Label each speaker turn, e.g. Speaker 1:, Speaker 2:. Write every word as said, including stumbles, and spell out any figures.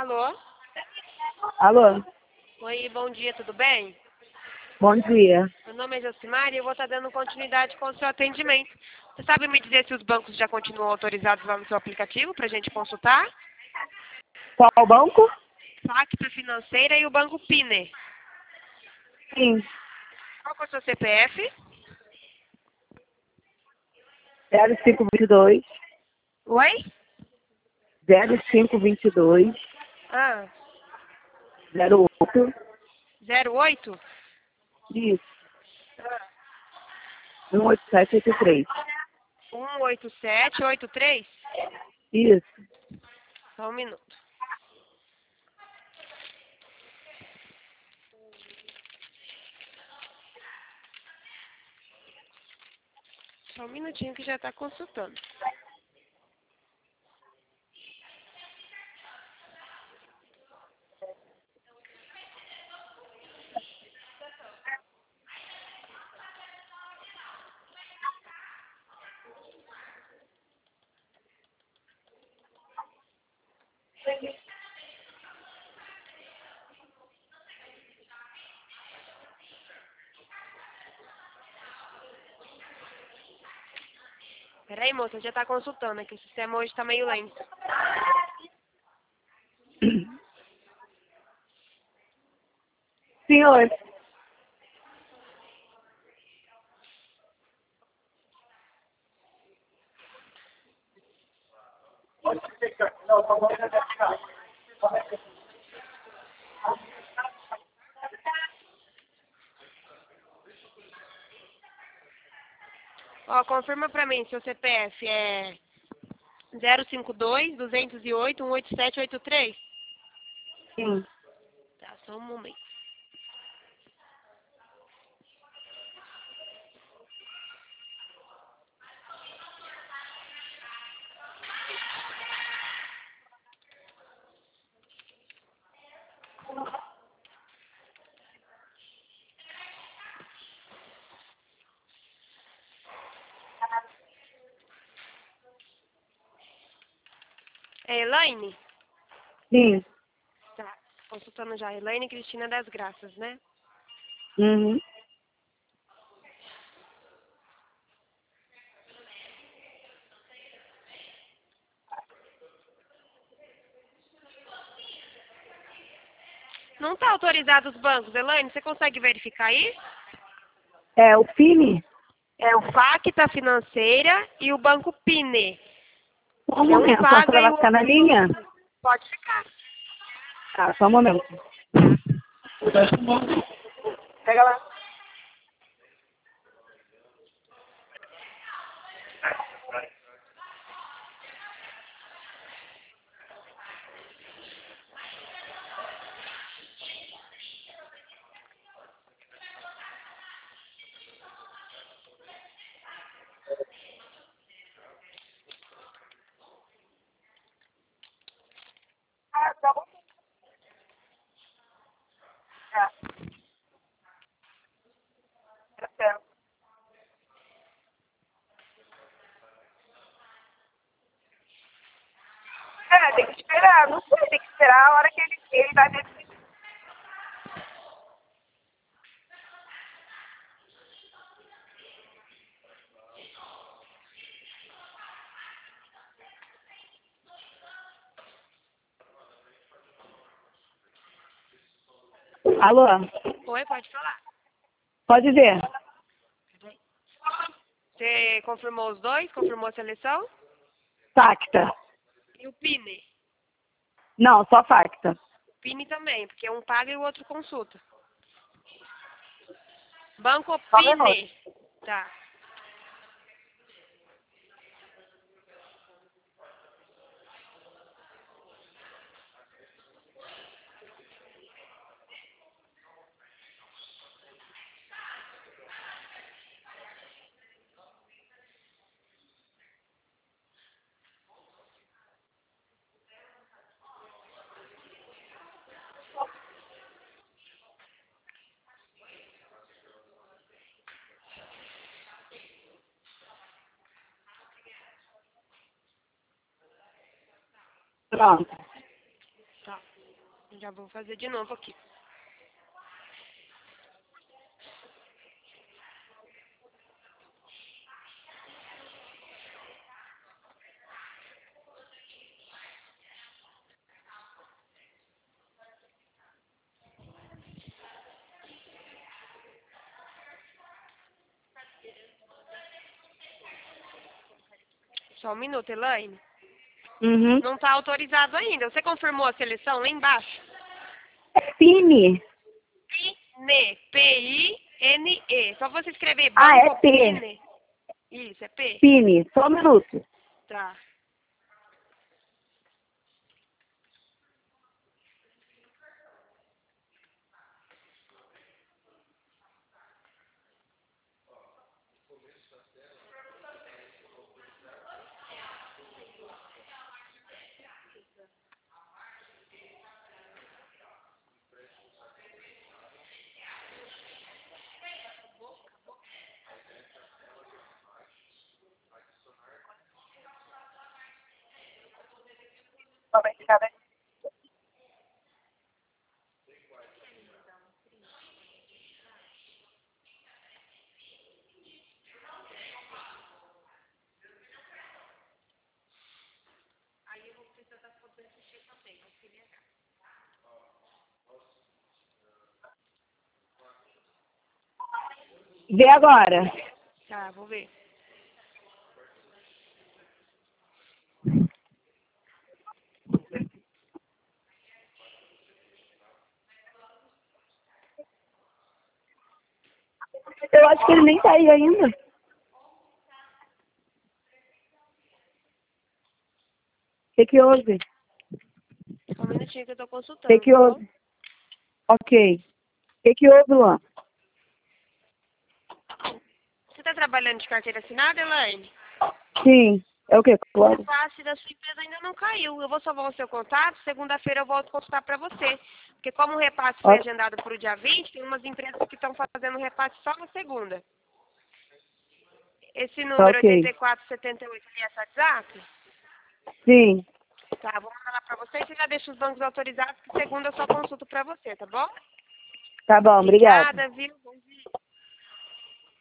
Speaker 1: Alô?
Speaker 2: Alô?
Speaker 1: Oi, bom dia, tudo bem?
Speaker 2: Bom dia.
Speaker 1: Meu nome é Josimar e eu vou estar dando continuidade com o seu atendimento. Você sabe me dizer se os bancos já continuam autorizados lá no seu aplicativo para a gente consultar?
Speaker 2: Qual banco?
Speaker 1: Facta Financeira e o Banco Pine.
Speaker 2: Sim.
Speaker 1: Qual que é o seu C P F?
Speaker 2: zero cinco dois dois,
Speaker 1: Oi?
Speaker 2: zero cinco dois dois,
Speaker 1: Ah,
Speaker 2: zero oito.
Speaker 1: zero oito?
Speaker 2: Isso. um oito sete oito três.
Speaker 1: um oito sete oito três?
Speaker 2: Isso.
Speaker 1: Só um minuto. Só um minutinho que já está consultando. Peraí, moça, já está consultando, é que o sistema hoje está meio lento.
Speaker 2: Senhor,
Speaker 1: Ó, confirma pra mim, seu C P F é zero cinco dois, duzentos e oito, um oito sete oito três?
Speaker 2: sim.
Speaker 1: Tá, só um momento. É Elaine?
Speaker 2: Sim.
Speaker 1: Tá, consultando já. Elaine Cristina das Graças, né?
Speaker 2: Uhum.
Speaker 1: Não tá autorizado os bancos, Elaine? Você consegue verificar aí?
Speaker 2: É o Fini?
Speaker 1: É o Facta Financeira e o Banco Pine.
Speaker 2: Só um
Speaker 1: É um
Speaker 2: momento, a
Speaker 1: paga
Speaker 2: senhora
Speaker 1: e
Speaker 2: vai
Speaker 1: o
Speaker 2: ficar na
Speaker 1: outro
Speaker 2: linha?
Speaker 1: consulta. Pode ficar.
Speaker 2: Tá, só um momento.
Speaker 1: Tá.
Speaker 2: Pega lá. Ah, tá bom. Tá. Tá certo. É, tem que esperar, não sei, tem que esperar a hora que ele, ele vai decidir. Alô?
Speaker 1: Oi, pode falar.
Speaker 2: Pode ver.
Speaker 1: Você confirmou os dois? Confirmou a seleção?
Speaker 2: Facta.
Speaker 1: E o Pine?
Speaker 2: Não, só Facta.
Speaker 1: Pine também, porque um paga e o outro consulta. Banco
Speaker 2: Só um minuto.
Speaker 1: Pine. Tá.
Speaker 2: Pronto.
Speaker 1: Tá. Já vou fazer de novo aqui. Só um minuto, Elaine.
Speaker 2: Uhum.
Speaker 1: Não está autorizado ainda. Você confirmou a seleção lá embaixo?
Speaker 2: Pine.
Speaker 1: Pine. P I N E. Só você escrever
Speaker 2: Ah, é
Speaker 1: Banco
Speaker 2: P.
Speaker 1: Pine. Isso, é P?
Speaker 2: Pine. Só um minuto.
Speaker 1: Tá.
Speaker 2: Obrigada. Vê agora.
Speaker 1: Tá, vou ver.
Speaker 2: Eu acho que ele nem tá aí ainda. O que que houve?
Speaker 1: Só um minutinho que eu tô
Speaker 2: O
Speaker 1: consultando.
Speaker 2: que que
Speaker 1: Tá bom?
Speaker 2: houve? Ok. O que que houve, Luan?
Speaker 1: Você tá trabalhando de carteira assinada, Elaine?
Speaker 2: Sim. É o quê?
Speaker 1: O
Speaker 2: Claro.
Speaker 1: repasse da sua empresa ainda não caiu. Eu vou salvar o seu contato. Segunda-feira eu volto a consultar para você. Porque como o repasse foi
Speaker 2: Ó,
Speaker 1: agendado para o dia vinte, tem umas empresas que estão fazendo o repasse só na segunda. Esse
Speaker 2: tá
Speaker 1: número
Speaker 2: ok.
Speaker 1: oitenta e quatro setenta e oito é esse WhatsApp?
Speaker 2: Sim.
Speaker 1: Tá, vou mandar lá para você e você já deixa os bancos autorizados que segunda eu só consulto para você, tá bom?
Speaker 2: Tá bom, obrigada.
Speaker 1: Obrigada, viu? Bom dia.